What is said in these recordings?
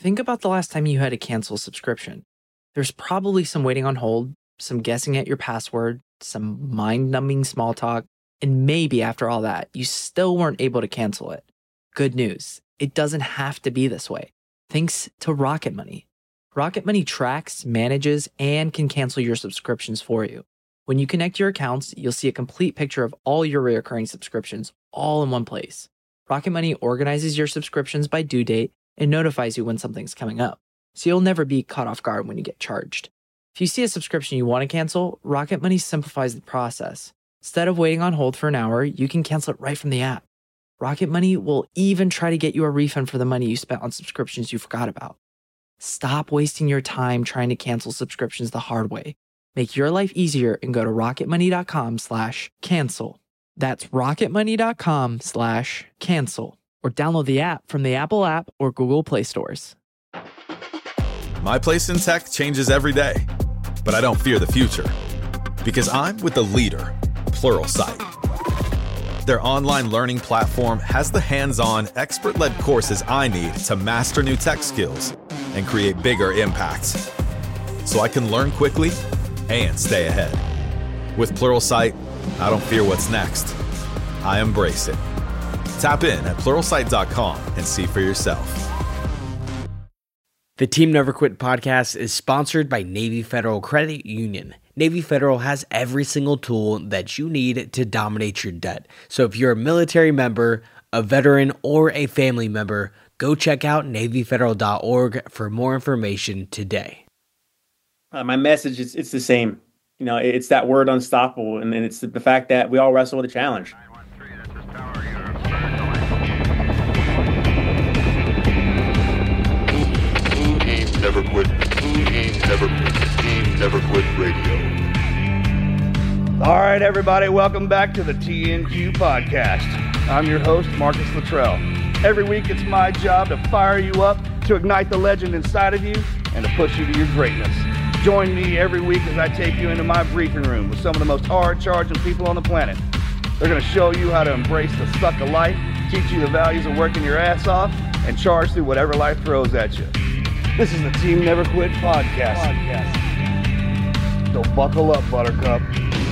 Think about the last time you had to cancel a subscription. There's probably some waiting on hold, some guessing at your password, some mind-numbing small talk, and maybe after all that, you still weren't able to cancel it. Good news, it doesn't have to be this way. Thanks to Rocket Money. Rocket Money tracks, manages, and can cancel your subscriptions for you. When you connect your accounts, you'll see a complete picture of all your recurring subscriptions all in one place. Rocket Money organizes your subscriptions by due date and notifies you when something's coming up, so you'll never be caught off guard when you get charged. If you see a subscription you want to cancel, Rocket Money simplifies the process. Instead of waiting on hold for an hour, you can cancel it right from the app. Rocket Money will even try to get you a refund for the money you spent on subscriptions you forgot about. Stop wasting your time trying to cancel subscriptions the hard way. Make your life easier and go to rocketmoney.com/cancel. That's rocketmoney.com/cancel. Or download the app from the Apple app or Google Play stores. My place in tech changes every day, but I don't fear the future because I'm with the leader, Pluralsight. Their online learning platform has the hands-on, expert-led courses I need to master new tech skills and create bigger impacts, so I can learn quickly and stay ahead. With Pluralsight, I don't fear what's next. I embrace it. Tap in at Pluralsight.com and see for yourself. The Team Never Quit podcast is sponsored by Navy Federal Credit Union. Navy Federal has every single tool that you need to dominate your debt. So if you're a military member, a veteran, or a family member, go check out NavyFederal.org for more information today. My message is it's the same. You know, it's that word unstoppable, and it's the fact that we all wrestle with a challenge. Never quit. Never quit. Team Never Quit Radio. All right, everybody, welcome back to the TNQ podcast. I'm your host, Marcus Luttrell. Every week, it's my job to fire you up, to ignite the legend inside of you, and to push you to your greatness. Join me every week as I take you into my briefing room with some of the most hard-charging people on the planet. They're going to show you how to embrace the suck of life, teach you the values of working your ass off, and charge through whatever life throws at you. This is the Team Never Quit podcast. So buckle up, Buttercup.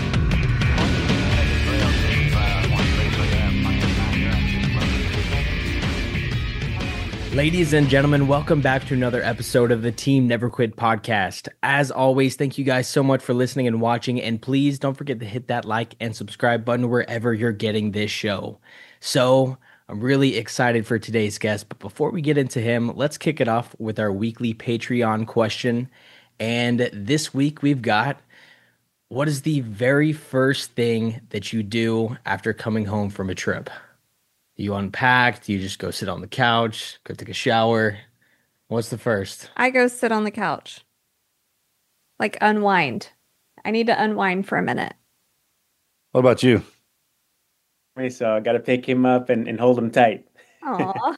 Ladies and gentlemen, welcome back to another episode of the Team Never Quit podcast. As always, thank you guys so much for listening and watching, and please don't forget to hit that like and subscribe button wherever you're getting this show. So, I'm really excited for today's guest, but before we get into him, let's kick it off with our weekly Patreon question. And this week we've got, what is the very first thing that you do after coming home from a trip? Do you unpack? Do you just go sit on the couch? Go take a shower? What's the first? I go sit on the couch. Like unwind. I need to unwind for a minute. What about you? So I got to pick him up and hold him tight. Aw.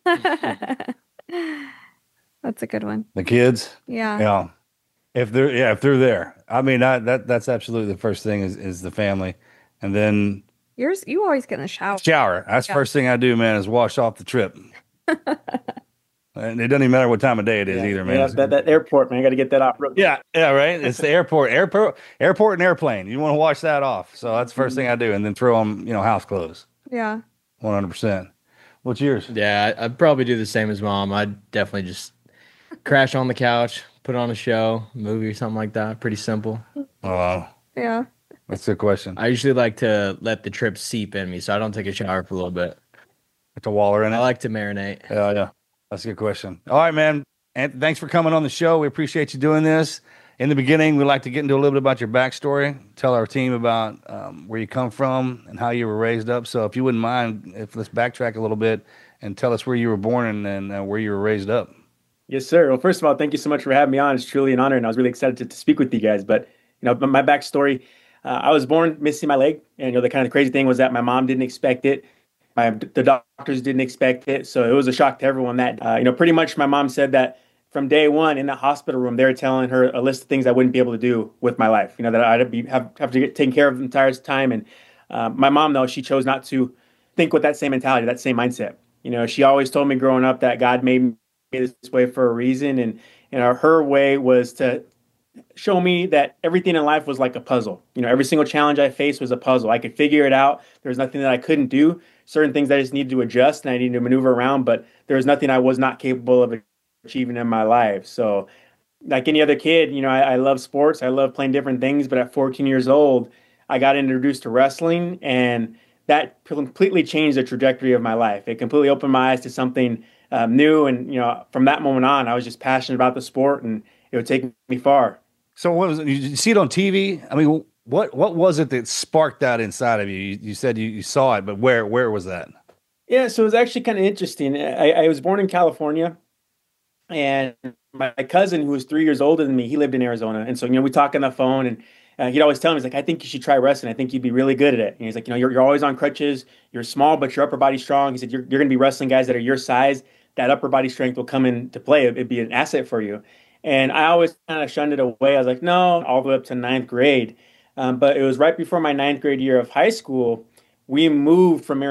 That's a good one. The kids? Yeah. Yeah. If they're there. I mean, that's absolutely the first thing is the family. And then You always get in the shower. Shower. That's the first thing I do, man, is wash off the trip. And it doesn't even matter what time of day it is either, man. Yeah, that airport, man. I got to get that off. Yeah, right. It's the airport and airplane. You want to wash that off. So that's the first thing I do. And then throw on, house clothes. Yeah. 100%. What's yours? Yeah, I'd probably do the same as Mom. I'd definitely just crash on the couch, put on a show, movie or something like that. Pretty simple. Oh, Yeah. that's a good question. I usually like to let the trip seep in me, so I don't take a shower for a little bit. It's a waller in it. I like to marinate. Yeah. That's a good question. All right, man. And thanks for coming on the show. We appreciate you doing this. In the beginning, we'd like to get into a little bit about your backstory. Tell our team about where you come from and how you were raised up. So if you wouldn't mind, let's backtrack a little bit and tell us where you were born and where you were raised up. Yes, sir. Well, first of all, thank you so much for having me on. It's truly an honor, and I was really excited to speak with you guys. But, my backstory, I was born missing my leg. And, the kind of crazy thing was that my mom didn't expect it. The doctors didn't expect it. So it was a shock to everyone that, pretty much my mom said that from day one in the hospital room, they were telling her a list of things I wouldn't be able to do with my life, that I'd have to get taken care of the entire time. And my mom, though, she chose not to think with that same mentality, that same mindset. She always told me growing up that God made this way for a reason. And her way was to show me that everything in life was like a puzzle. Every single challenge I faced was a puzzle. I could figure it out. There was nothing that I couldn't do. Certain things I just needed to adjust and I needed to maneuver around, but there was nothing I was not capable of achieving in my life. So, like any other kid, I love sports. I love playing different things. But at 14 years old, I got introduced to wrestling, and that completely changed the trajectory of my life. It completely opened my eyes to something new. And, from that moment on, I was just passionate about the sport, and it would take me far. So what was it? You see it on TV? I mean, what was it that sparked that inside of you? You said you saw it, but where was that? Yeah, so it was actually kind of interesting. I was born in California, and my cousin, who was 3 years older than me, he lived in Arizona. And so, we talk on the phone, and he'd always tell me, he's like, I think you should try wrestling. I think you'd be really good at it. And he's like, you're always on crutches. You're small, but your upper body's strong. He said, you're going to be wrestling guys that are your size. That upper body strength will come into play. It'd be an asset for you. And I always kind of shunned it away. I was like, no, all the way up to ninth grade. But it was right before my ninth grade year of high school, we moved from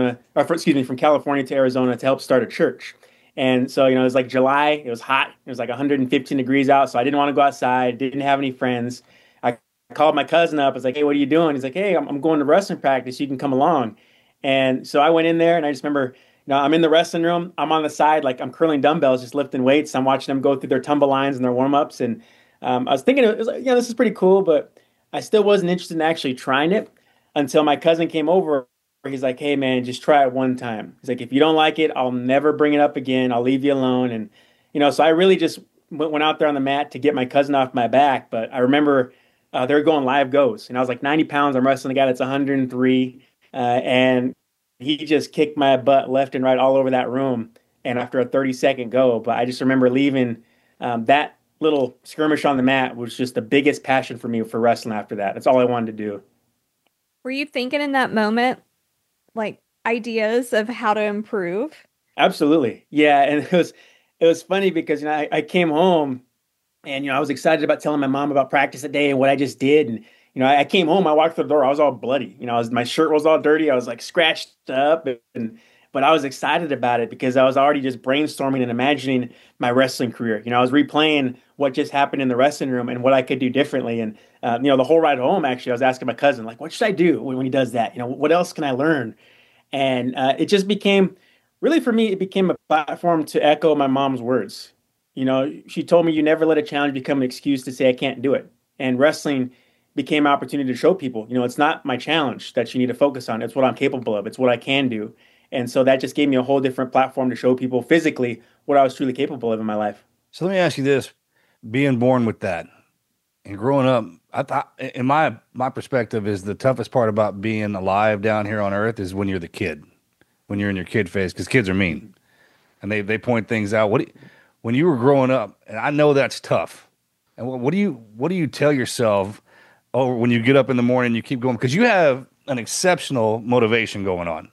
from California to Arizona to help start a church. And so, it was like July, it was hot. It was like 115 degrees out. So I didn't want to go outside, didn't have any friends. I called my cousin up. I was like, hey, what are you doing? He's like, hey, I'm going to wrestling practice. You can come along. And so I went in there, and I just remember, I'm in the wrestling room. I'm on the side, like I'm curling dumbbells, just lifting weights. I'm watching them go through their tumble lines and their warm-ups. And I was thinking, it was like, this is pretty cool, but I still wasn't interested in actually trying it until my cousin came over. He's like, hey, man, just try it one time. He's like, if you don't like it, I'll never bring it up again. I'll leave you alone. And, so I really just went out there on the mat to get my cousin off my back. But I remember they were going live goes. And I was like 90 pounds. I'm wrestling a guy that's 103. And he just kicked my butt left and right all over that room. And after a 30-second go, but I just remember leaving that little skirmish on the mat was just the biggest passion for me for wrestling after that. That's all I wanted to do. Were you thinking in that moment, like ideas of how to improve? Absolutely. Yeah. And it was funny because, I came home and, I was excited about telling my mom about practice that day and what I just did. And, I came home, I walked through the door, I was all bloody. My shirt was all dirty. I was like scratched up, but I was excited about it because I was already just brainstorming and imagining my wrestling career. I was replaying what just happened in the wrestling room and what I could do differently. And, the whole ride home, actually, I was asking my cousin, like, what should I do when he does that? What else can I learn? And it just became, really for me, it became a platform to echo my mom's words. She told me, you never let a challenge become an excuse to say I can't do it. And wrestling became an opportunity to show people, it's not my challenge that you need to focus on. It's what I'm capable of. It's what I can do. And so that just gave me a whole different platform to show people physically what I was truly capable of in my life. So let me ask you this, being born with that and growing up, I thought, in my perspective, is the toughest part about being alive down here on earth is when you're the kid, when you're in your kid phase, because kids are mean and they point things out. When you were growing up, and I know that's tough, and what do you tell yourself when you get up in the morning and you keep going? Because you have an exceptional motivation going on.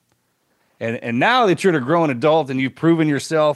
And now that you're a grown adult and you've proven yourself,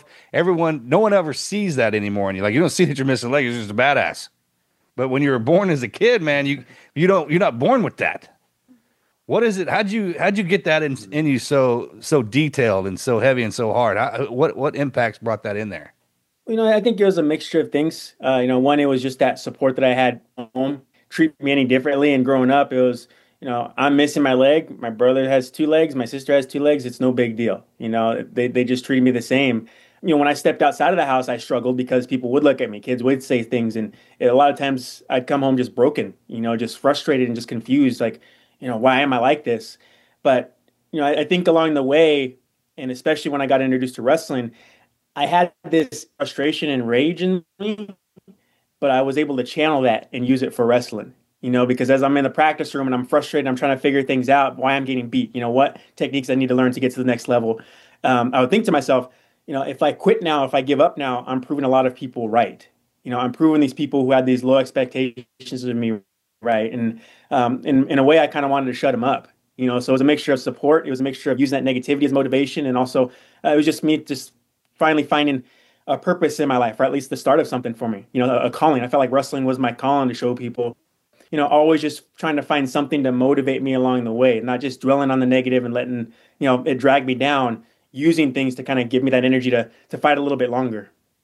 no one ever sees that anymore. And you don't see that you're missing legs, you're just a badass. But when you were born as a kid, man, you're not born with that. What is it? How'd you get that in you so detailed and so heavy and so hard? What impacts brought that in there? I think it was a mixture of things. One, it was just that support that I had home, treat me any differently. And growing up, it was, I'm missing my leg. My brother has 2 legs. My sister has 2 legs. It's no big deal. They just treated me the same. When I stepped outside of the house, I struggled because people would look at me. Kids would say things. And a lot of times I'd come home just broken, just frustrated and just confused. Like, why am I like this? But, I think along the way, and especially when I got introduced to wrestling, I had this frustration and rage in me, but I was able to channel that and use it for wrestling. Because as I'm in the practice room and I'm frustrated, I'm trying to figure things out, why I'm getting beat, what techniques I need to learn to get to the next level. I would think to myself, if I quit now, if I give up now, I'm proving a lot of people right. I'm proving these people who had these low expectations of me right. And in a way, I kind of wanted to shut them up. So it was a mixture of support. It was a mixture of using that negativity as motivation. And also it was just me just finally finding a purpose in my life, or at least the start of something for me, a calling. I felt like wrestling was my calling to show people, always just trying to find something to motivate me along the way, not just dwelling on the negative and letting, it drag me down, using things to kind of give me that energy to fight a little bit longer.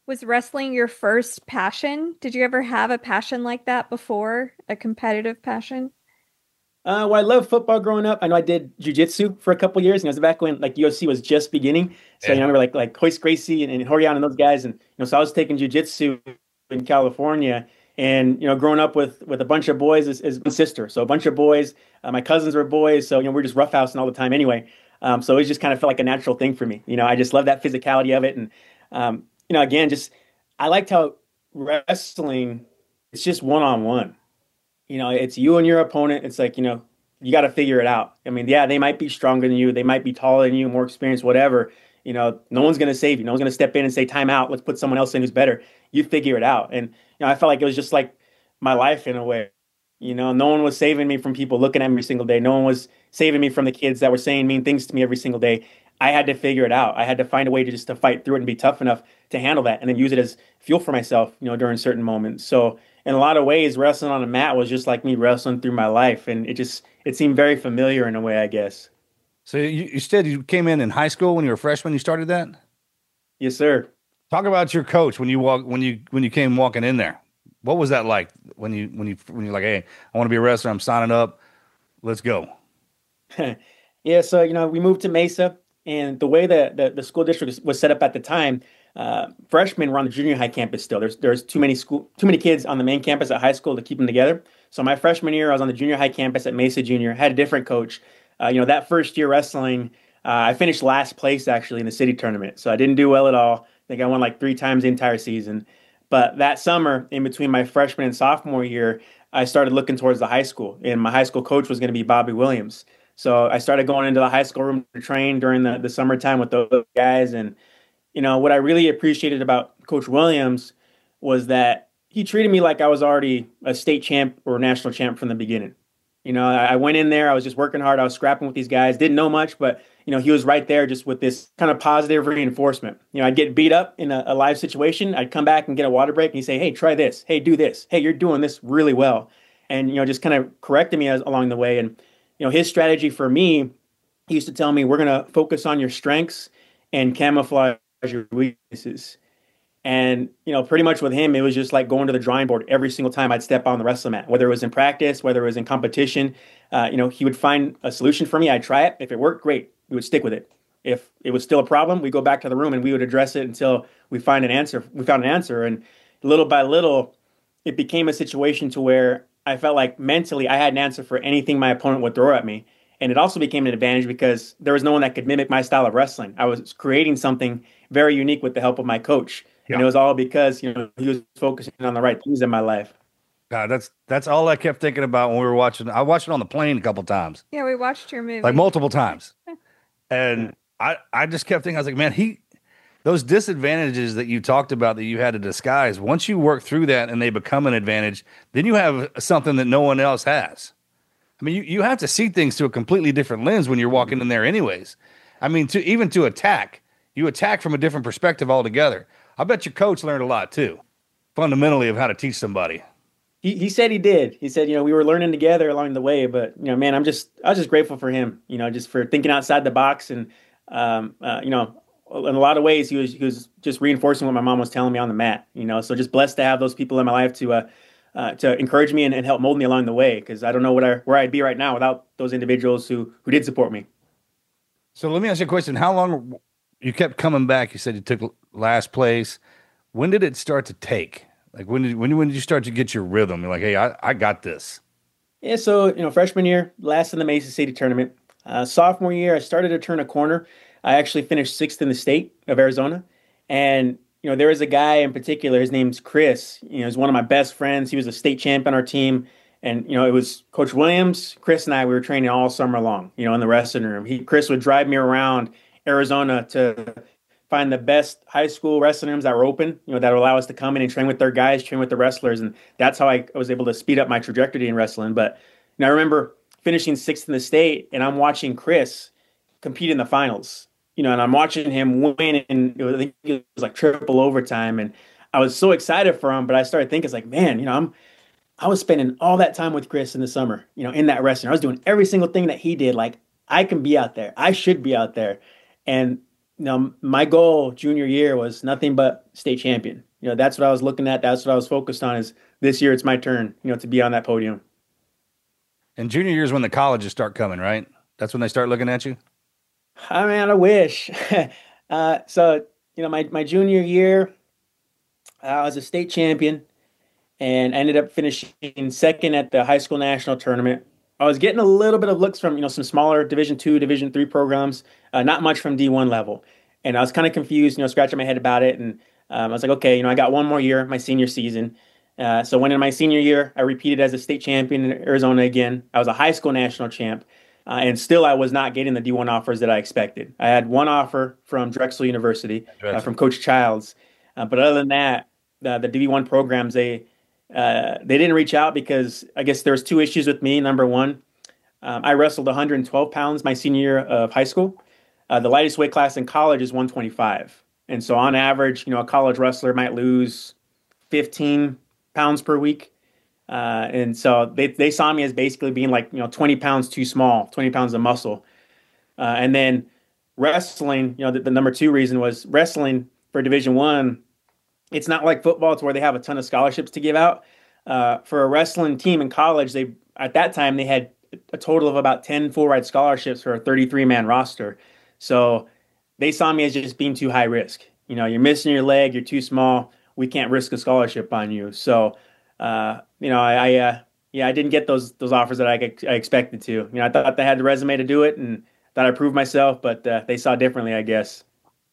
Was wrestling your first passion? Did you ever have a passion like that before? A competitive passion? Well, I loved football growing up. I know I did jujitsu for a couple years, and it was back when like UFC was just beginning. So I remember like Hoist Gracie and Horion and those guys, and so I was taking jujitsu in California, and growing up with a bunch of boys is my sister, so a bunch of boys. My cousins were boys, so we're just roughhousing all the time anyway. So it just kind of felt like a natural thing for me. I just love that physicality of it, and again, just I liked how wrestling it's just one on one. It's you and your opponent. It's like, you got to figure it out. I mean, yeah, they might be stronger than you. They might be taller than you, more experienced, whatever. No one's going to save you. No one's going to step in and say, time out. Let's put someone else in who's better. You figure it out. And, I felt like it was just like my life in a way. No one was saving me from people looking at me every single day. No one was saving me from the kids that were saying mean things to me every single day. I had to figure it out. I had to find a way to fight through it and be tough enough to handle that and then use it as fuel for myself, during certain moments. So in a lot of ways, wrestling on a mat was just like me wrestling through my life. And it seemed very familiar in a way, I guess. So you said you came in high school when you were a freshman, you started that? Yes, sir. Talk about your coach when you came walking in there. What was that like when you're like, hey, I want to be a wrestler, I'm signing up, let's go. Yeah, so we moved to Mesa, and the way that the school district was set up at the time, freshmen were on the junior high campus still. There's too many kids on the main campus at high school to keep them together. So my freshman year, I was on the junior high campus at Mesa Junior, had a different coach. That first year wrestling, I finished last place actually in the city tournament. So I didn't do well at all. I think I won like 3 times the entire season. But that summer, in between my freshman and sophomore year, I started looking towards the high school, and my high school coach was going to be Bobby Williams. So I started going into the high school room to train during the summertime with those guys. And, what I really appreciated about Coach Williams was that he treated me like I was already a state champ or national champ from the beginning. I went in there, I was just working hard. I was scrapping with these guys, didn't know much, but, he was right there just with this kind of positive reinforcement. I'd get beat up in a live situation. I'd come back and get a water break and he'd say, hey, try this. Hey, do this. Hey, you're doing this really well. And, just kind of corrected me along the way. And, his strategy for me, he used to tell me, we're going to focus on your strengths and camouflage your weaknesses. And, pretty much with him, it was just like going to the drawing board every single time I'd step on the wrestling mat, whether it was in practice, whether it was in competition. He would find a solution for me. I'd try it. If it worked, great. We would stick with it. If it was still a problem, we'd go back to the room and we would address it until we found an answer. And little by little, it became a situation to where I felt like mentally I had an answer for anything my opponent would throw at me. And it also became an advantage because there was no one that could mimic my style of wrestling. I was creating something very unique with the help of my coach. Yeah. And it was all because, he was focusing on the right things in my life. God, that's all I kept thinking about when we were watching. I watched it on the plane a couple times. Yeah, we watched your movie. Like multiple times. And I just kept thinking, I was like, man, those disadvantages that you talked about that you had to disguise, once you work through that and they become an advantage, then you have something that no one else has. I mean, you have to see things through a completely different lens when you're walking in there anyways. I mean, to attack, you attack from a different perspective altogether. I bet your coach learned a lot too, fundamentally, of how to teach somebody. He said he did. He said, we were learning together along the way, but, man, I was just grateful for him, just for thinking outside the box. And, in a lot of ways, he was just reinforcing what my mom was telling me on the mat, so just blessed to have those people in my life to encourage me and help mold me along the way. Cause I don't know where I'd be right now without those individuals who did support me. So let me ask you a question. How long you kept coming back? You said you took last place. When did it start to take? Like when did you start to get your rhythm? You're like, hey, I got this. Yeah, so freshman year, last in the Mesa City tournament. Sophomore year, I started to turn a corner. I actually finished 6th in the state of Arizona, and there was a guy in particular. His name's Chris. He's one of my best friends. He was a state champ on our team, and it was Coach Williams, Chris, and I. We were training all summer long. In the wrestling room. Chris would drive me around Arizona to find the best high school wrestling rooms that were open, that would allow us to come in and train with their guys, train with the wrestlers. And that's how I was able to speed up my trajectory in wrestling. But I remember finishing 6th in the state, and I'm watching Chris compete in the finals, and I'm watching him win. And I think it was like triple overtime. And I was so excited for him, but I started thinking, it's like, man, I was spending all that time with Chris in the summer, in that wrestling. I was doing every single thing that he did. Like, I can be out there. I should be out there. And my goal junior year was nothing but state champion. That's what I was looking at. That's what I was focused on is this year it's my turn, to be on that podium. And junior year is when the colleges start coming, right? That's when they start looking at you? I mean, I wish. So, my junior year, I was a state champion and I ended up finishing second at the high school national tournament. I was getting a little bit of looks from, some smaller Division II, Division III programs, not much from D1 level. And I was kind of confused, scratching my head about it. And I was like, okay, I got one more year, my senior season. So when in my senior year, I repeated as a state champion in Arizona again. I was a high school national champ. And still, I was not getting the D1 offers that I expected. I had one offer from Drexel University, from Coach Childs. But other than that, the D1 programs, they didn't reach out because I guess there was two issues with me. Number one, I wrestled 112 pounds my senior year of high school. The lightest weight class in college is 125. And so on average, a college wrestler might lose 15 pounds per week. And so they saw me as basically being like, 20 pounds too small, 20 pounds of muscle. And then wrestling, the number two reason was wrestling for Division I. It's not like football to where they have a ton of scholarships to give out. For a wrestling team in college, at that time they had a total of about 10 full ride scholarships for a 33-man roster. So they saw me as just being too high risk. You're missing your leg, you're too small. We can't risk a scholarship on you. So, I didn't get those offers that I expected to. I thought they had the resume to do it and thought I proved myself, but they saw differently, I guess.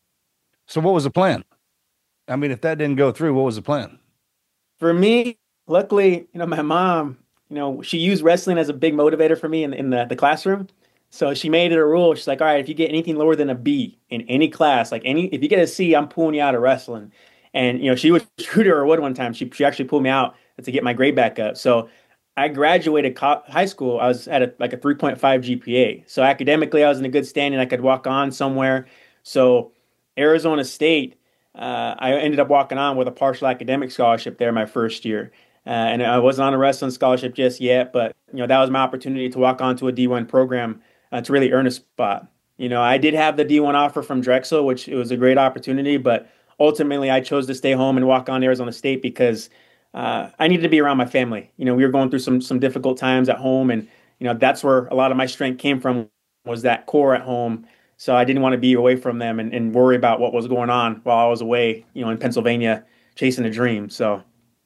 So what was the plan? I mean, if that didn't go through, what was the plan? For me, luckily, my mom, she used wrestling as a big motivator for me in the classroom. So she made it a rule. She's like, all right, if you get anything lower than a B in any class, if you get a C, I'm pulling you out of wrestling. And, she was true to her word one time. She actually pulled me out to get my grade back up. So I graduated high school. I was at a 3.5 GPA. So academically, I was in a good standing. I could walk on somewhere. So Arizona State, I ended up walking on with a partial academic scholarship there my first year. And I wasn't on a wrestling scholarship just yet, but, that was my opportunity to walk on to a D1 program to really earn a spot. I did have the D1 offer from Drexel, which it was a great opportunity, but ultimately I chose to stay home and walk on to Arizona State because I needed to be around my family. We were going through some difficult times at home, and that's where a lot of my strength came from, was that core at home. So I didn't want to be away from them and worry about what was going on while I was away, in Pennsylvania chasing a dream. So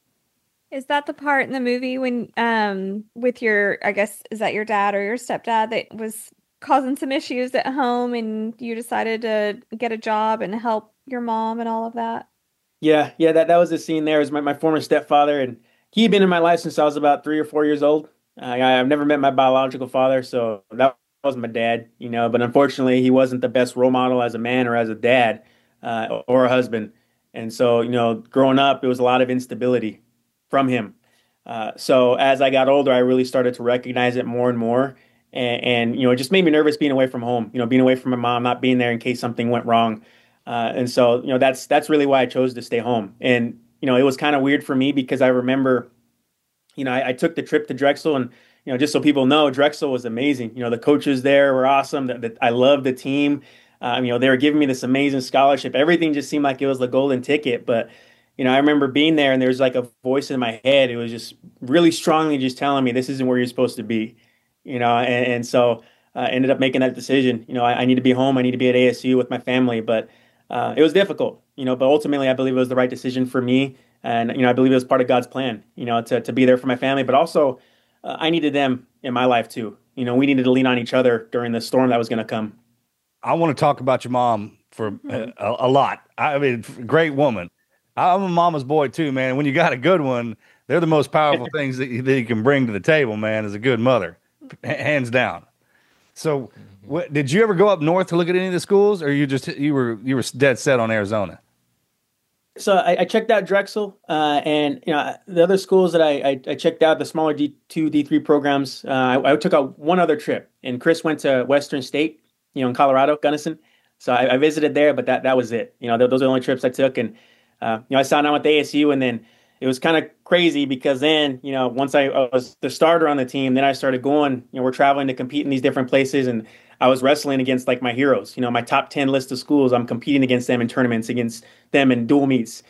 is that the part in the movie when with your, I guess, is that your dad or your stepdad that was causing some issues at home and you decided to get a job and help your mom and all of that? Yeah, that was the scene there. It was my former stepfather, and he had been in my life since I was about 3 or 4 years old. I've never met my biological father, so that was my dad, but unfortunately he wasn't the best role model as a man or as a dad or a husband. And so, growing up, it was a lot of instability from him. So as I got older, I really started to recognize it more and more. And it just made me nervous being away from home, being away from my mom, not being there in case something went wrong. And so, that's really why I chose to stay home. And, it was kind of weird for me because I remember, I took the trip to Drexel, and, just so people know, Drexel was amazing. The coaches there were awesome. I loved the team. They were giving me this amazing scholarship. Everything just seemed like it was the golden ticket. But, I remember being there and there was like a voice in my head. It was just really strongly just telling me this isn't where you're supposed to be, and so I ended up making that decision. I need to be home. I need to be at ASU with my family. But it was difficult, but ultimately I believe it was the right decision for me. And, I believe it was part of God's plan, to be there for my family. But also I needed them in my life too. We needed to lean on each other during the storm that was going to come. I want to talk about your mom for a lot. I mean, great woman. I'm a mama's boy too, man. When you got a good one, they're the most powerful things that you can bring to the table, man, is a good mother, hands down. So did you ever go up north to look at any of the schools, or you were dead set on Arizona? So I checked out Drexel, and the other schools that I checked out, the smaller D2, D3 programs. I took out one other trip, and Chris went to Western State, in Colorado, Gunnison. So I visited there, but that was it. Those are the only trips I took, and I signed on with ASU, and then it was kind of crazy because then once I was the starter on the team, then I started going. We're traveling to compete in these different places, and I was wrestling against like my heroes, my top 10 list of schools. I'm competing against them in tournaments, against them in dual meets.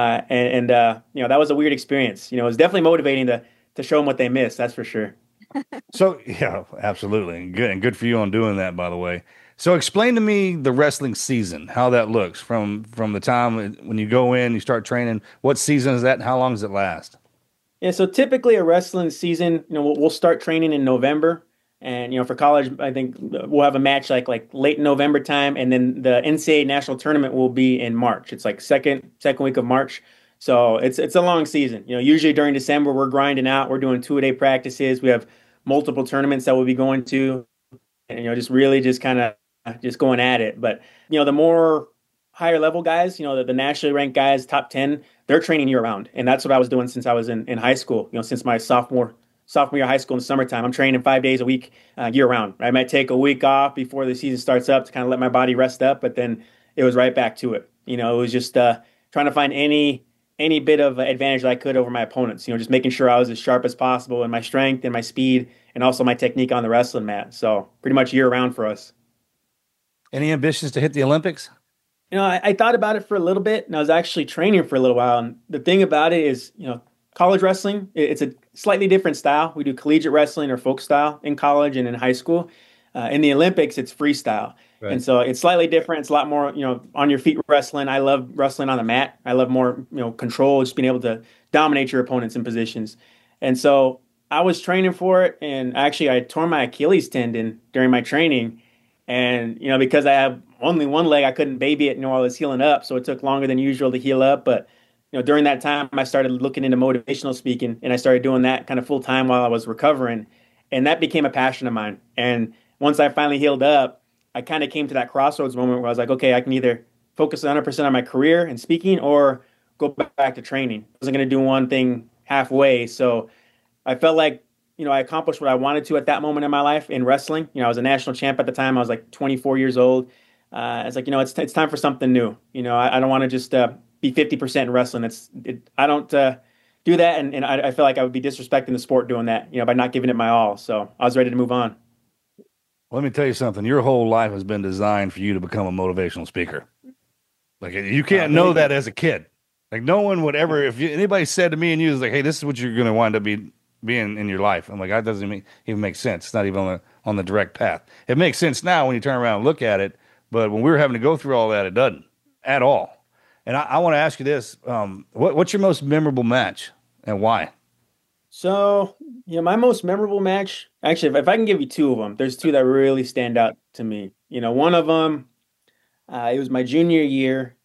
That was a weird experience. It was definitely motivating to show them what they missed. That's for sure. So yeah, absolutely. And good for you on doing that, by the way. So explain to me the wrestling season, how that looks from the time when you go in, you start training. What season is that, and how long does it last? Yeah, so typically a wrestling season, we'll start training in November, and for college, I think we'll have a match like late November time, and then the NCAA national tournament will be in March. It's like second week of March, so it's a long season. Usually during December we're grinding out, we're doing 2-a-day practices, we have multiple tournaments that we'll be going to, and just really just kind of just going at it. But the more higher level guys, the nationally ranked guys, top 10, they're training year round. And that's what I was doing since I was in high school, since my sophomore year of high school in the summertime. I'm training 5 days a week, year round. I might take a week off before the season starts up to kind of let my body rest up, but then it was right back to it. It was just trying to find any bit of advantage that I could over my opponents, just making sure I was as sharp as possible in my strength and my speed and also my technique on the wrestling mat. So pretty much year round for us. Any ambitions to hit the Olympics? I thought about it for a little bit, and I was actually training for a little while. And the thing about it is, college wrestling, it's a slightly different style. We do collegiate wrestling or folk style in college and in high school. In the Olympics, it's freestyle. Right. And so it's slightly different. It's a lot more, on your feet wrestling. I love wrestling on the mat. I love more, control, just being able to dominate your opponents in positions. And so I was training for it, and actually I tore my Achilles tendon during my training. And, because I have only one leg, I couldn't baby it while I was healing up. So it took longer than usual to heal up. But, during that time, I started looking into motivational speaking, and I started doing that kind of full time while I was recovering. And that became a passion of mine. And once I finally healed up, I kind of came to that crossroads moment where I was like, okay, I can either focus 100% on my career and speaking or go back to training. I wasn't going to do one thing halfway. So I felt like, I accomplished what I wanted to at that moment in my life in wrestling. I was a national champ at the time. I was like 24 years old. I was like, it's time for something new. I don't want to just be 50% in wrestling. I don't do that. And I feel like I would be disrespecting the sport doing that, by not giving it my all. So I was ready to move on. Let me tell you something. Your whole life has been designed for you to become a motivational speaker. Like, you can't know that as a kid. Like, no one would ever, if anybody said to me and you was like, hey, this is what you're going to wind up being in your life. I'm like, that doesn't even make sense. It's not even on the direct path. It makes sense now when you turn around and look at it. But when we were having to go through all that, it doesn't at all. And I want to ask you this. What's your most memorable match and why? So, my most memorable match, actually, if I can give you two of them, there's two that really stand out to me. One of them, it was my junior year.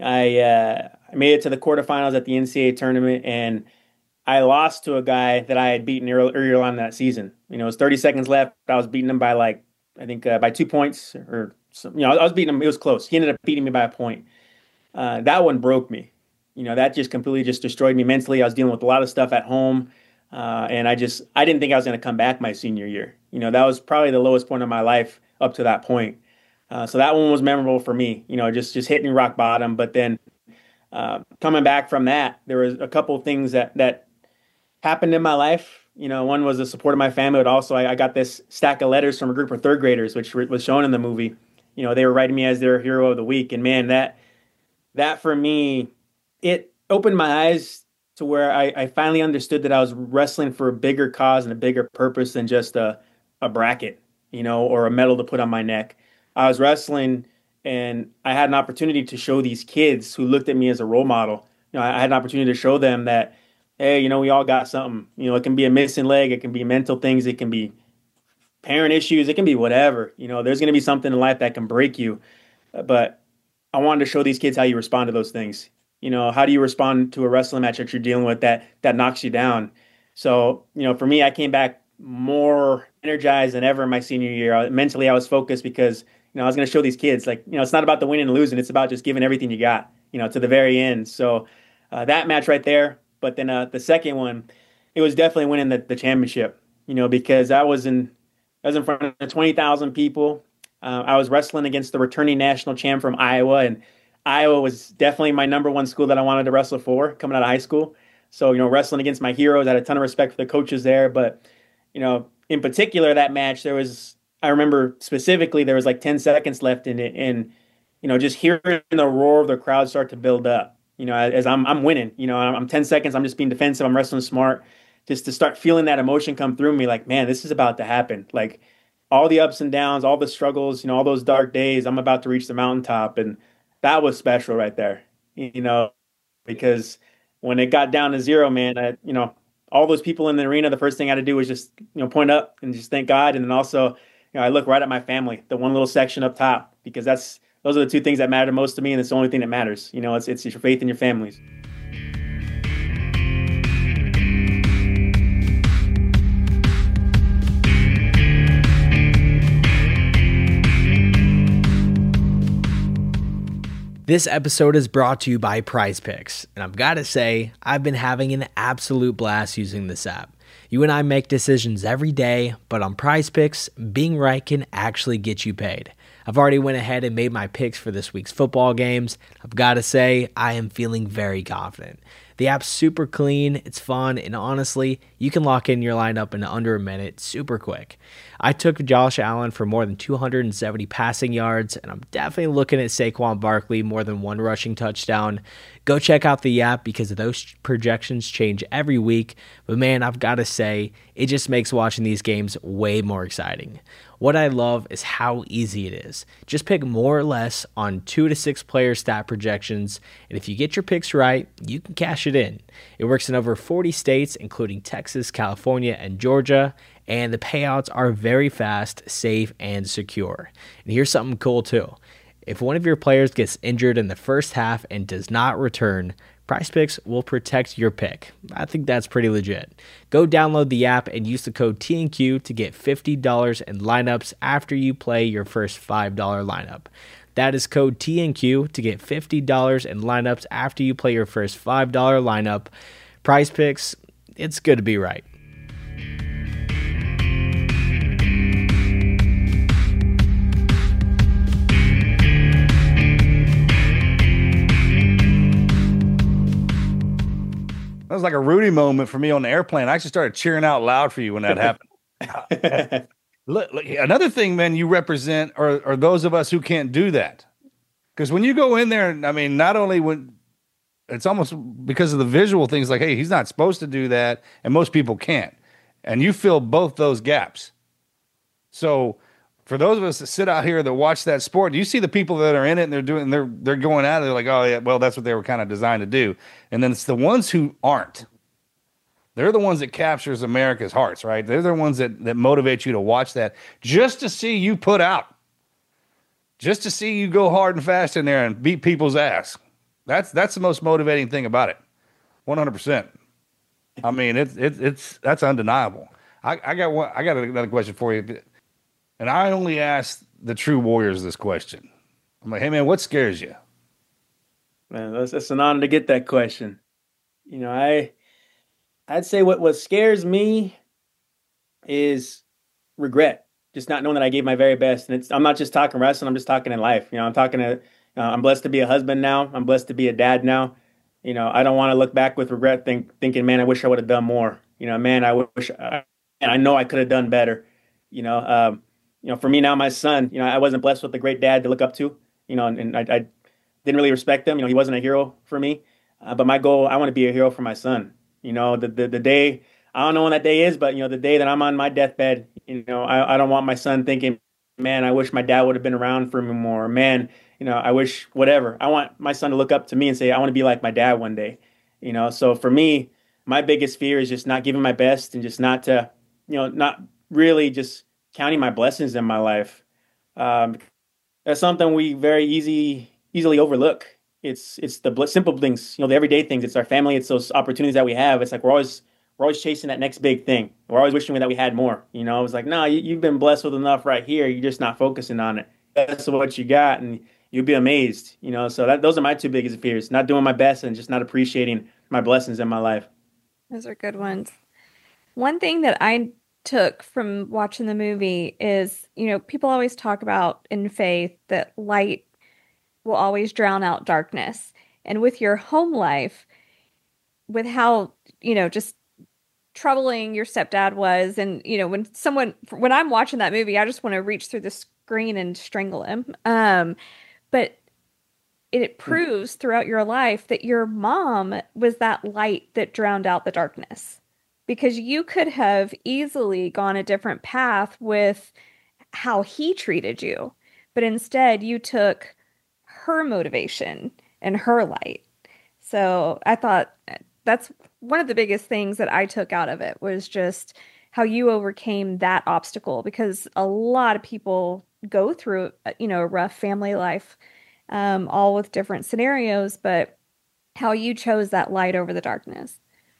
I made it to the quarterfinals at the NCAA tournament, and I lost to a guy that I had beaten earlier on that season. It was 30 seconds left. I was beating him by by 2 points or something. I was beating him. It was close. He ended up beating me by a point. That one broke me. That just completely just destroyed me mentally. I was dealing with a lot of stuff at home. And I didn't think I was going to come back my senior year. That was probably the lowest point of my life up to that point. So that one was memorable for me, just hitting rock bottom. But then coming back from that, there was a couple of things that happened in my life. One was the support of my family, but also I got this stack of letters from a group of third graders, which was shown in the movie. They were writing me as their hero of the week. And man, that for me, it opened my eyes to where I finally understood that I was wrestling for a bigger cause and a bigger purpose than just a bracket, or a medal to put on my neck. I was wrestling, and I had an opportunity to show these kids who looked at me as a role model. I had an opportunity to show them that, hey, we all got something. It can be a missing leg, it can be mental things, it can be parent issues, it can be whatever. There's going to be something in life that can break you. But I wanted to show these kids how you respond to those things. How do you respond to a wrestling match that you're dealing with that knocks you down? So, for me, I came back more energized than ever in my senior year. Mentally, I was focused because, I was going to show these kids, it's not about the winning and losing. It's about just giving everything you got, to the very end. So that match right there. But then the second one, it was definitely winning the championship, because I was in front of 20,000 people. I was wrestling against the returning national champ from Iowa, and Iowa was definitely my number one school that I wanted to wrestle for coming out of high school. So, wrestling against my heroes, I had a ton of respect for the coaches there. But, in particular, that match, I remember specifically there was like 10 seconds left in it, and just hearing the roar of the crowd start to build up. As I'm winning. I'm 10 seconds. I'm just being defensive. I'm wrestling smart. Just to start feeling that emotion come through me, like, man, this is about to happen. Like all the ups and downs, all the struggles, all those dark days. I'm about to reach the mountaintop, and that was special right there. Because when it got down to zero, man, all those people in the arena, the first thing I had to do was just, point up and just thank God. And then also, I look right at my family, the one little section up top, because those are the two things that matter most to me. And it's the only thing that matters. It's your faith in your families. This episode is brought to you by Prize Picks, and I've got to say, I've been having an absolute blast using this app. You and I make decisions every day, but on Prize Picks, being right can actually get you paid. I've already went ahead and made my picks for this week's football games. I've got to say, I am feeling very confident. The app's super clean, it's fun, and honestly, you can lock in your lineup in under a minute super quick. I took Josh Allen for more than 270 passing yards, and I'm definitely looking at Saquon Barkley more than one rushing touchdown. Go check out the app because those projections change every week, but man, I've got to say, it just makes watching these games way more exciting. What I love is how easy it is. Just pick more or less on 2 to 6 player stat projections, and if you get your picks right, you can cash it in. It works in over 40 states, including Texas, California, and Georgia, and the payouts are very fast, safe, and secure. And here's something cool too. If one of your players gets injured in the first half and does not return, Prize Picks will protect your pick. I think that's pretty legit. Go download the app and use the code TNQ to get $50 in lineups after you play your first $5 lineup. That is code TNQ to get $50 in lineups after you play your first $5 lineup. Prize Picks, it's good to be right. That was like a Rudy moment for me on the airplane. I actually started cheering out loud for you when that happened. Look, another thing, man, you represent are those of us who can't do that. Because when you go in there, I mean, not only when it's almost because of the visual things like, hey, he's not supposed to do that, and most people can't. And you fill both those gaps. So for those of us that sit out here that watch that sport, you see the people that are in it and they're going at it, they're like, oh yeah, well, that's what they were kind of designed to do. And then it's the ones who aren't. They're the ones that captures America's hearts, right? They're the ones that motivate you to watch that just to see you put out. Just to see you go hard and fast in there and beat people's ass. That's the most motivating thing about it. 100%. I mean, it's that's undeniable. I got another question for you. And I only ask the true warriors this question. I'm like, hey, man, what scares you? Man, that's an honor to get that question. I'd say what scares me is regret. Just not knowing that I gave my very best. And I'm not just talking wrestling, I'm just talking in life. I'm blessed to be a husband now. I'm blessed to be a dad now. I don't want to look back with regret thinking, man, I wish I would have done more. Man, I know I could have done better. For me now, my son, I wasn't blessed with a great dad to look up to, and I didn't really respect him. He wasn't a hero for me. But my goal, I want to be a hero for my son. The day, I don't know when that day is, but, the day that I'm on my deathbed, I don't want my son thinking, man, I wish my dad would have been around for me more. Man, I wish whatever. I want my son to look up to me and say, I want to be like my dad one day. So for me, my biggest fear is just not giving my best and just not really just counting my blessings in my life. That's something we very easily overlook. It's the simple things, the everyday things. It's our family. It's those opportunities that we have. It's like we're always chasing that next big thing. We're always wishing that we had more. It's like, no, you've been blessed with enough right here. You're just not focusing on it. That's what you got, and you'll be amazed. So those are my two biggest fears: not doing my best and just not appreciating my blessings in my life. Those are good ones. One thing that I took from watching the movie is, people always talk about in faith that light will always drown out darkness. And with your home life, with how, just troubling your stepdad was. And, when I'm watching that movie, I just want to reach through the screen and strangle him. But it proves throughout your life that your mom was that light that drowned out the darkness, because you could have easily gone a different path with how he treated you, but instead you took her motivation and her light. So I thought that's one of the biggest things that I took out of it, was just how you overcame that obstacle, because a lot of people go through, a rough family life, all with different scenarios, but how you chose that light over the darkness.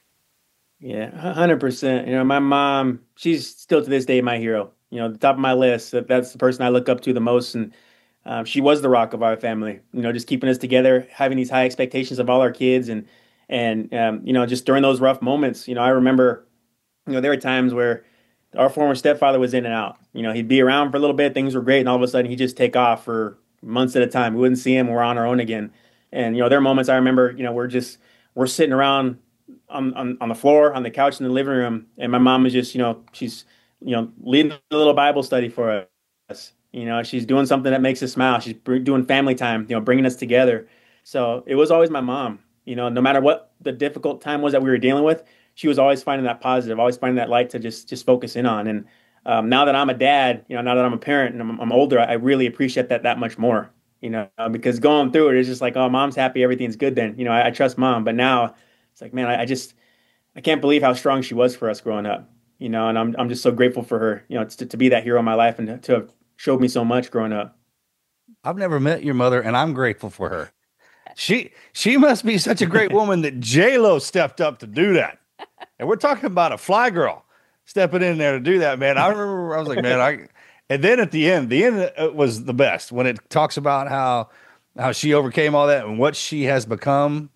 Yeah, 100%. My mom, she's still to this day my hero. The top of my list. That's the person I look up to the most, and she was the rock of our family. Just keeping us together, having these high expectations of all our kids, and just during those rough moments. I remember, there were times where our former stepfather was in and out. He'd be around for a little bit, things were great, and all of a sudden he'd just take off for months at a time. We wouldn't see him. We're on our own again. And there are moments I remember, we're sitting around on the floor, on the couch in the living room, and my mom is just, she's leading a little Bible study for us. She's doing something that makes us smile. She's doing family time, bringing us together. So it was always my mom. No matter what the difficult time was that we were dealing with, she was always finding that positive, always finding that light to just focus in on. And now that I'm a dad, now that I'm a parent and I'm older, I really appreciate that much more. Because going through it, it's just like, oh, mom's happy, everything's good. Then I trust mom. But now it's like, man, I can't believe how strong she was for us growing up. And I'm just so grateful for her. To be that hero in my life and to have showed me so much growing up. I've never met your mother, and I'm grateful for her. She must be such a great woman that J-Lo stepped up to do that. And we're talking about a fly girl stepping in there to do that, man. I remember I was like, man, and then at the end was the best when it talks about how she overcame all that and what she has become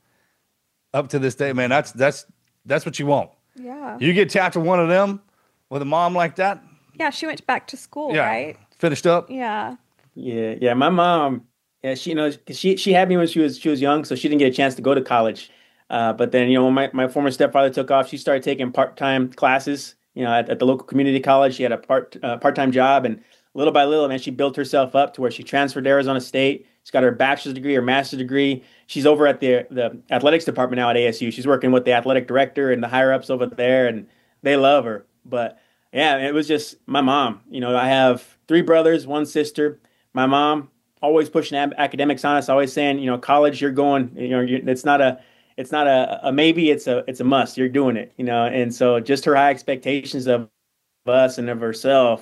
up to this day, man. That's what you want. Yeah. You get tapped to one of them with a mom like that. Yeah, she went back to school, right? Finished up. Yeah. Yeah. My mom, she she had me when she was young, so she didn't get a chance to go to college. But then when my former stepfather took off, she started taking part-time classes. At the local community college, she had a part-time job, and little by little, man, she built herself up to where she transferred to Arizona State. She's got her bachelor's degree, her master's degree. She's over at the athletics department now at ASU. She's working with the athletic director and the higher ups over there, and they love her. But yeah, it was just my mom. I have 3 brothers, 1 sister. My mom always pushing academics on us, always saying, college, you're going. It's not a maybe, it's a must. You're doing it. And so just her high expectations of us and of herself.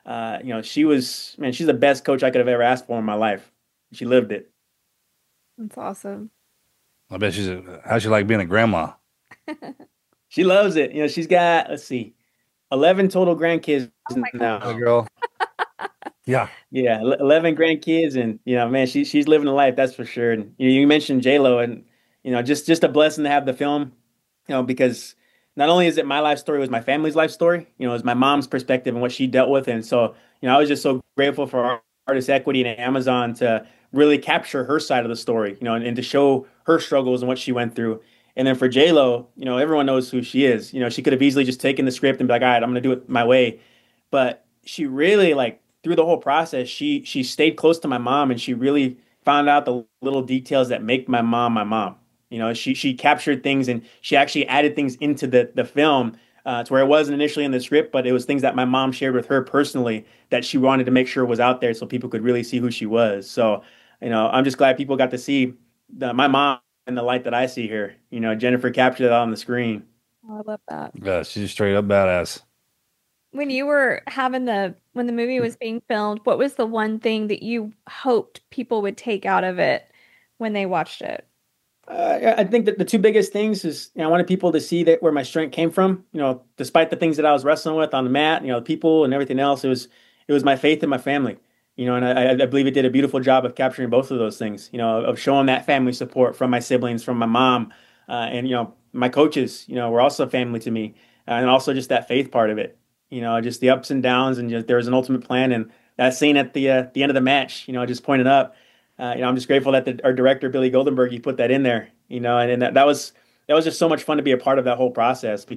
She's the best coach I could have ever asked for in my life. She lived it. That's awesome. I bet how's she like being a grandma? She loves it. She's got, 11 total grandkids now. Oh, girl. Yeah. Yeah. 11 grandkids. And, man, she's living a life. That's for sure. And you mentioned J-Lo, and, just a blessing to have the film, because not only is it my life story, it was my family's life story. It was my mom's perspective and what she dealt with. And so, I was just so grateful for Artist Equity and Amazon to really capture her side of the story, and to show her struggles and what she went through. And then for J-Lo, everyone knows who she is. She could have easily just taken the script and be like, all right, I'm going to do it my way. But she really, through the whole process, she stayed close to my mom, and she really found out the little details that make my mom my mom. She captured things, and she actually added things into the film to where it wasn't initially in the script, but it was things that my mom shared with her personally that she wanted to make sure was out there so people could really see who she was. So, I'm just glad people got to see my mom in the light that I see here. Jennifer captured it on the screen. Oh, I love that. Yeah, she's straight up badass. When you were when the movie was being filmed, what was the one thing that you hoped people would take out of it when they watched it? I think that the 2 biggest things is, I wanted people to see that where my strength came from. Despite the things that I was wrestling with on the mat, the people and everything else, it was my faith in my family. And I believe it did a beautiful job of capturing both of those things. Of showing that family support from my siblings, from my mom, and my coaches. Were also family to me, and also just that faith part of it. Just the ups and downs, and just there was an ultimate plan. And that scene at the end of the match, just pointed up. I'm just grateful that our director Billy Goldenberg, he put that in there. And that was just so much fun to be a part of that whole process,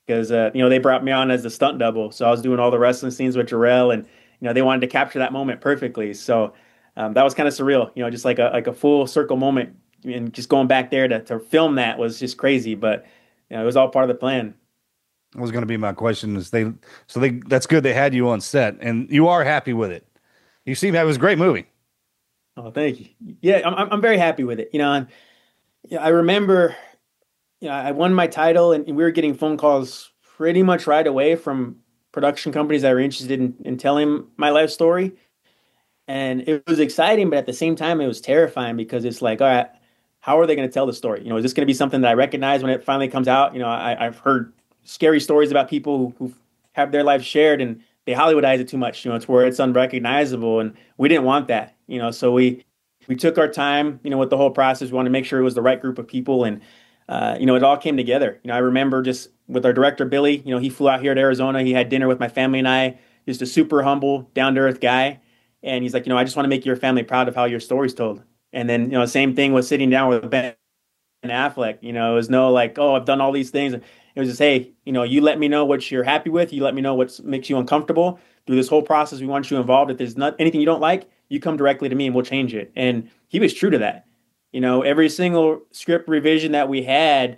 because they brought me on as the stunt double, so I was doing all the wrestling scenes with Jarrell, and they wanted to capture that moment perfectly. So that was kind of surreal, just like a full circle moment, and just going back there to film that was just crazy. But it was all part of the plan. That was going to be my question. That's good they had you on set, and you are happy with it. You seem it was a great movie. Oh, thank you. Yeah, I'm very happy with it. And I remember, I won my title, and we were getting phone calls pretty much right away from production companies that were interested in telling my life story. And it was exciting, but at the same time, it was terrifying because it's like, all right, how are they going to tell the story? Is this going to be something that I recognize when it finally comes out? I've heard scary stories about people who have their lives shared, and they Hollywoodize it too much. It's where it's unrecognizable, and we didn't want that. So we took our time, with the whole process. We wanted to make sure it was the right group of people, and it all came together. I remember just with our director Billy. He flew out here to Arizona. He had dinner with my family and I. Just a super humble, down to earth guy, and he's like, I just want to make your family proud of how your story's told. And then same thing with sitting down with Ben Affleck. It was no like, oh, I've done all these things. It was just, hey, you let me know what you're happy with. You let me know what makes you uncomfortable. Through this whole process, we want you involved. If there's not anything you don't like, you come directly to me and we'll change it. And he was true to that. Every single script revision that we had,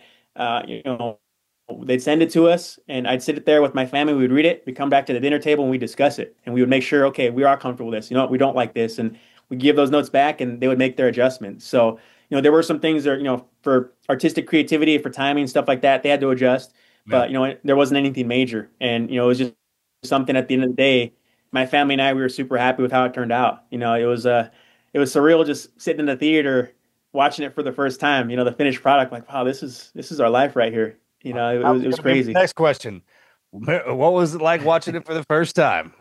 they'd send it to us, and I'd sit there with my family. We would read it. We'd come back to the dinner table and we'd discuss it. And we would make sure, okay, we are comfortable with this. We don't like this. And we give those notes back, and they would make their adjustments. So, there were some things that, for artistic creativity, for timing, stuff like that, they had to adjust. But, there wasn't anything major. And, it was just something at the end of the day. My family and I, we were super happy with how it turned out. It was surreal just sitting in the theater, watching it for the first time, the finished product, like, wow, this is our life right here. It was crazy. Next question. What was it like watching it for the first time?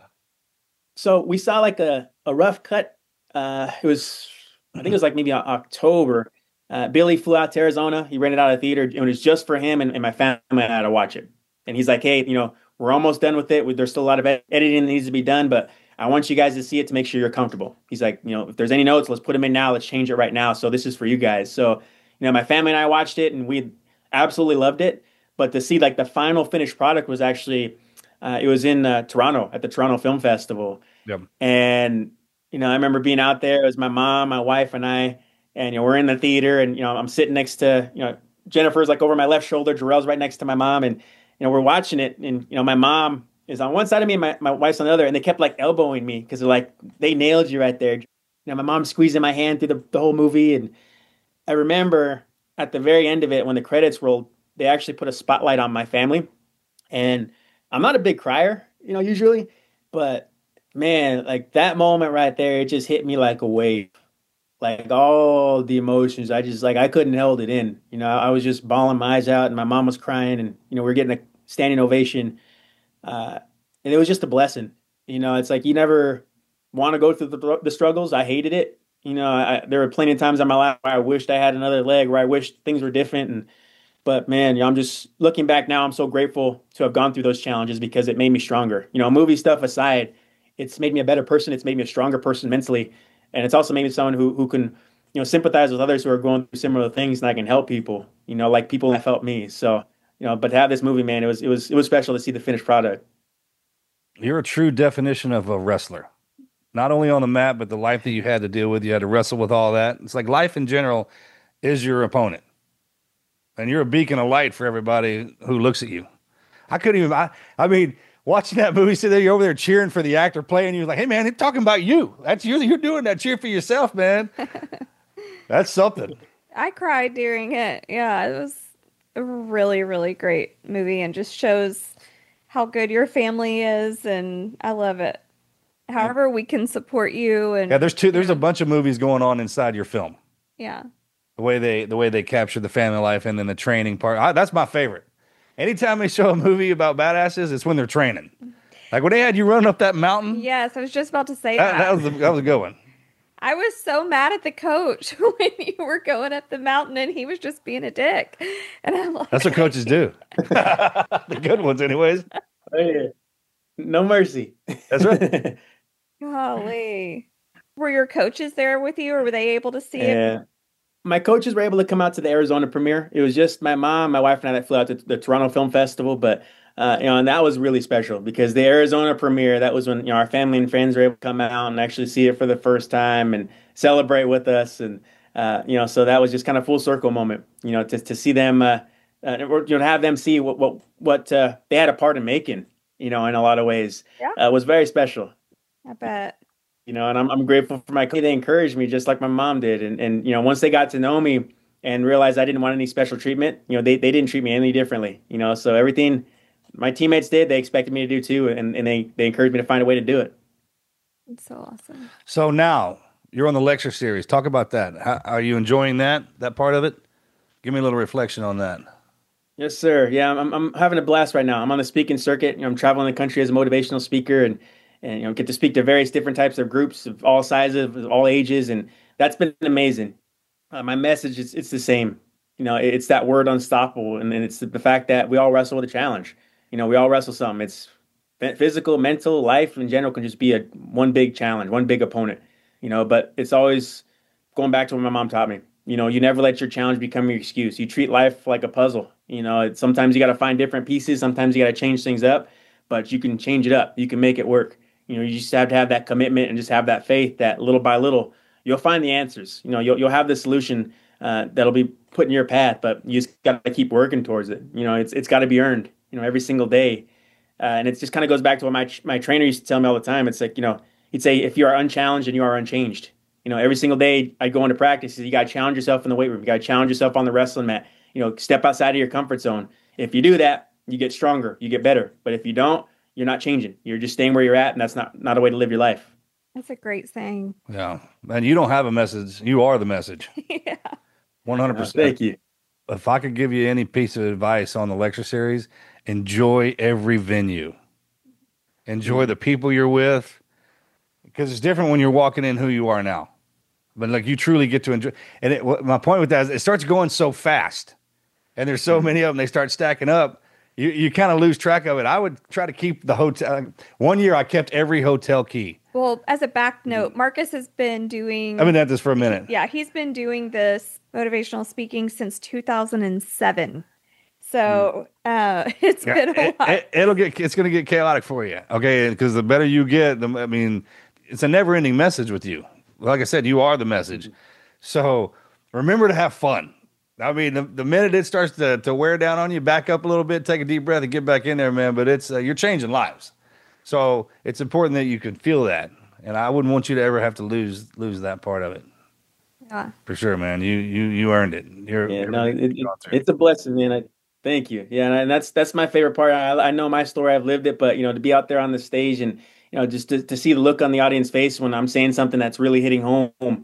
So we saw like a rough cut. I think it was like maybe October. Billy flew out to Arizona. He rented out a theater, and it was just for him and my family and I to watch it. And he's like, hey, we're almost done with it. There's still a lot of editing that needs to be done, but I want you guys to see it to make sure you're comfortable. He's like, if there's any notes, let's put them in now. Let's change it right now. So this is for you guys. So, my family and I watched it, and we absolutely loved it. But to see like the final finished product was actually, it was in Toronto at the Toronto Film Festival. Yep. And, I remember being out there. It was my mom, my wife, and I, and, we're in the theater, and, I'm sitting next to, Jennifer's like over my left shoulder. Jarrell's right next to my mom. And, we're watching it, and, my mom is on one side of me and my wife's on the other, and they kept like elbowing me because they're like, they nailed you right there. My mom squeezing my hand through the whole movie. And I remember at the very end of it, when the credits rolled, they actually put a spotlight on my family. And I'm not a big crier, usually, but man, like that moment right there, it just hit me like a wave. Like all the emotions, I couldn't hold it in. I was just bawling my eyes out, and my mom was crying, and, we were getting a standing ovation. And it was just a blessing. It's like you never want to go through the struggles. I hated it. There were plenty of times in my life where I wished I had another leg, where I wished things were different. But man, I'm just looking back now. I'm so grateful to have gone through those challenges because it made me stronger. Movie stuff aside, it's made me a better person. It's made me a stronger person mentally. And it's also made me someone who can, sympathize with others who are going through similar things, and I can help people, like people have helped me. So, but to have this movie, man, it was special to see the finished product. You're a true definition of a wrestler, not only on the mat, but the life that you had to deal with. You had to wrestle with all that. It's like life in general is your opponent, and you're a beacon of light for everybody who looks at you. I couldn't even, I mean, watching that movie, sit there, you're over there cheering for the actor playing. You're like, hey man, they're talking about you. That's you. You're doing that. Cheer for yourself, man. That's something. I cried during it. Yeah, it was a really, really great movie, and just shows how good your family is, and I love it. However, we can support you. And yeah, there's a bunch of movies going on inside your film. Yeah. The way they capture the family life, and then the training part. That's my favorite. Anytime they show a movie about badasses, it's when they're training. Like when they had you running up that mountain. Yes, I was just about to say that. That was a good one. I was so mad at the coach when you were going up the mountain and he was just being a dick. And I'm like, that's what coaches do. The good ones, anyways. Oh, yeah. No mercy. That's right. Golly. Were your coaches there with you, or were they able to see it? Yeah. My coaches were able to come out to the Arizona premiere. It was just my mom, my wife, and I that flew out to the Toronto Film Festival. But and that was really special because the Arizona premiere, that was when our family and friends were able to come out and actually see it for the first time and celebrate with us. And so that was just kind of full circle moment. To see them, to have them see what they had a part in making. In a lot of ways, was very special. I bet. And I'm grateful for my coach. They encouraged me just like my mom did. And once they got to know me and realized I didn't want any special treatment, they didn't treat me any differently. So everything my teammates did, they expected me to do too. And they encouraged me to find a way to do it. It's so awesome. So now you're on the lecture series. Talk about that. How, are you enjoying that part of it? Give me a little reflection on that. Yes, sir. Yeah, I'm having a blast right now. I'm on the speaking circuit. I'm traveling the country as a motivational speaker and get to speak to various different types of groups of all sizes, of all ages, and that's been amazing. My message is it's the same. It's that word unstoppable, and it's the fact that we all wrestle with a challenge. We all wrestle something. It's physical, mental, life in general can just be one big challenge, one big opponent. But it's always going back to what my mom taught me. You never let your challenge become your excuse. You treat life like a puzzle. Sometimes you got to find different pieces. Sometimes you got to change things up, but you can change it up. You can make it work. You just have to have that commitment and just have that faith that little by little, you'll find the answers. You'll have the solution that'll be put in your path, but you just got to keep working towards it. It's got to be earned, every single day. And it just kind of goes back to what my trainer used to tell me all the time. It's like, he'd say, if you are unchallenged and you are unchanged. Every single day I go into practice, you got to challenge yourself in the weight room. You got to challenge yourself on the wrestling mat. Step outside of your comfort zone. If you do that, you get stronger, you get better. But if you don't, you're not changing. You're just staying where you're at, and that's not a way to live your life. That's a great saying. Yeah. And you don't have a message. You are the message. Yeah. 100%. Thank you. If I could give you any piece of advice on the lecture series, enjoy every venue. Enjoy the people you're with, because it's different when you're walking in who you are now. But you truly get to enjoy. And my point with that is it starts going so fast, and there's so many of them, they start stacking up. You kind of lose track of it. I would try to keep the hotel. One year I kept every hotel key. Well, as a back note, Marcus has been doing... I've been at this for a minute. Yeah, he's been doing this motivational speaking since 2007. So it's been a while. It's going to get chaotic for you, okay? Because the better you get, it's a never-ending message with you. Like I said, you are the message. So remember to have fun. The minute it starts to wear down on you, back up a little bit, take a deep breath, and get back in there, man. But it's you're changing lives, so it's important that you can feel that. And I wouldn't want you to ever have to lose that part of it. Yeah, for sure, man. You earned it. It's a blessing, man. Thank you. Yeah, and that's my favorite part. I know my story. I've lived it, but to be out there on the stage and just to see the look on the audience face when I'm saying something that's really hitting home.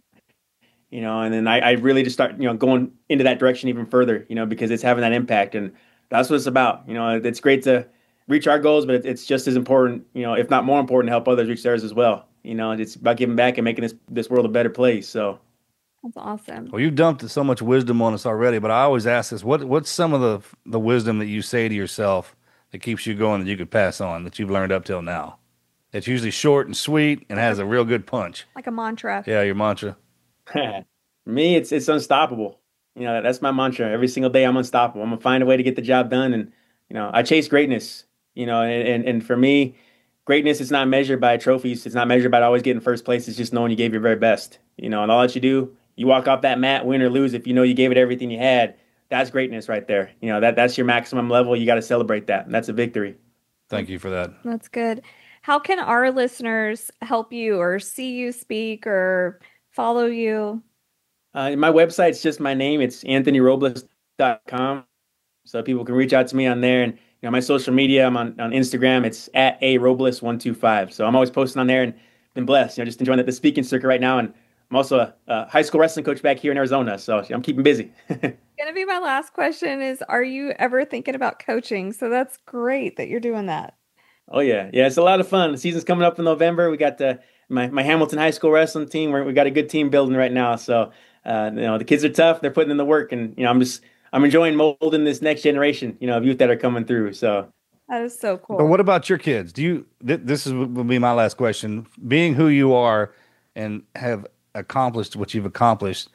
And then I really just start, going into that direction even further, because it's having that impact. And that's what it's about. It's great to reach our goals, but it's just as important, if not more important, to help others reach theirs as well. It's about giving back and making this world a better place. So that's awesome. Well, you've dumped so much wisdom on us already, but I always ask this, what's some of the wisdom that you say to yourself that keeps you going that you could pass on that you've learned up till now? It's usually short and sweet and has a real good punch. Like a mantra. Yeah, your mantra. For me, it's unstoppable. That's my mantra. Every single day, I'm unstoppable. I'm gonna find a way to get the job done, and I chase greatness. And for me, greatness is not measured by trophies. It's not measured by always getting first place. It's just knowing you gave your very best. And all that you do, you walk off that mat, win or lose. If you gave it everything you had, that's greatness right there. That's your maximum level. You got to celebrate that, and that's a victory. Thank you for that. That's good. How can our listeners help you or see you speak or follow you? My website's just my name. It's anthonyrobles.com. So people can reach out to me on there. And my social media, I'm on Instagram. It's at @arobles125. So I'm always posting on there and been blessed. Just enjoying the speaking circuit right now. And I'm also a high school wrestling coach back here in Arizona. So I'm keeping busy. Gonna be my last question is, are you ever thinking about coaching? So that's great that you're doing that. Oh, yeah. Yeah, it's a lot of fun. The season's coming up in November. We got my Hamilton High School wrestling team. We got a good team building right now. So, the kids are tough. They're putting in the work. And, I'm enjoying molding this next generation, of youth that are coming through. So that is so cool. But what about your kids? This will be my last question. Being who you are and have accomplished what you've accomplished,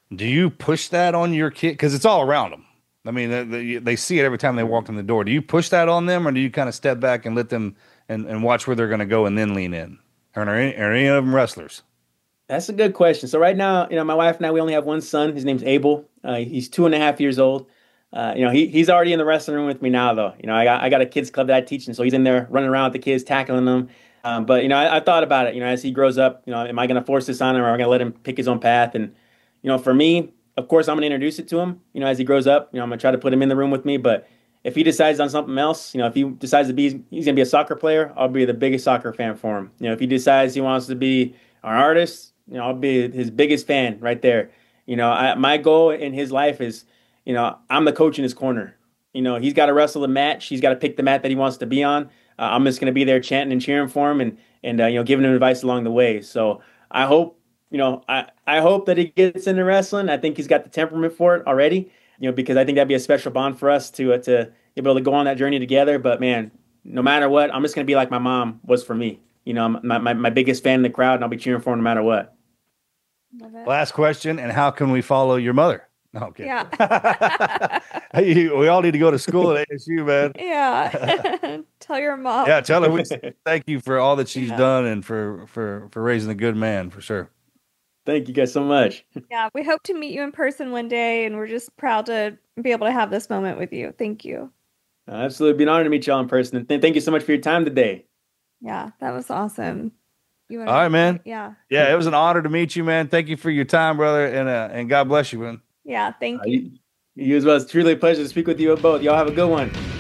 Do you push that on your kid? Because it's all around them. I mean, they see it every time they walk in the door. Do you push that on them, or do you kind of step back and let them and watch where they're going to go and then lean in? Or are any of them wrestlers? That's a good question. So right now, my wife and I, we only have one son. His name's Abel. He's 2.5 years old. He's already in the wrestling room with me now, though. I got a kids club that I teach, and so he's in there running around with the kids, tackling them. But I thought about it. As he grows up, am I going to force this on him, or am I going to let him pick his own path? And for me, of course, I'm going to introduce it to him. As he grows up, I'm going to try to put him in the room with me. But if he decides on something else, if he decides he's going to be a soccer player, I'll be the biggest soccer fan for him. If he decides he wants to be an artist, I'll be his biggest fan right there. My goal in his life is, I'm the coach in his corner. He's got to wrestle the match. He's got to pick the mat that he wants to be on. I'm just going to be there chanting and cheering for him and giving him advice along the way. So I hope, I hope that he gets into wrestling. I think he's got the temperament for it already, because I think that'd be a special bond for us to be able to go on that journey together. But man, no matter what, I'm just going to be like my mom was for me. I'm my biggest fan in the crowd, and I'll be cheering for him no matter what. Last question, and how can we follow your mother? Okay. Yeah. We all need to go to school at ASU, man. Yeah. Tell your mom. Yeah, tell her we thank you for all that she's done and for raising a good man, for sure. Thank you guys so much. Yeah, we hope to meet you in person one day, and we're just proud to be able to have this moment with you. Thank you. Absolutely. Been an honor to meet y'all in person. And thank you so much for your time today. Yeah, that was awesome. All right, man. Yeah. Yeah, it was an honor to meet you, man. Thank you for your time, brother, and God bless you, man. Yeah, thank you. You as well. It's truly a pleasure to speak with you both. Y'all have a good one.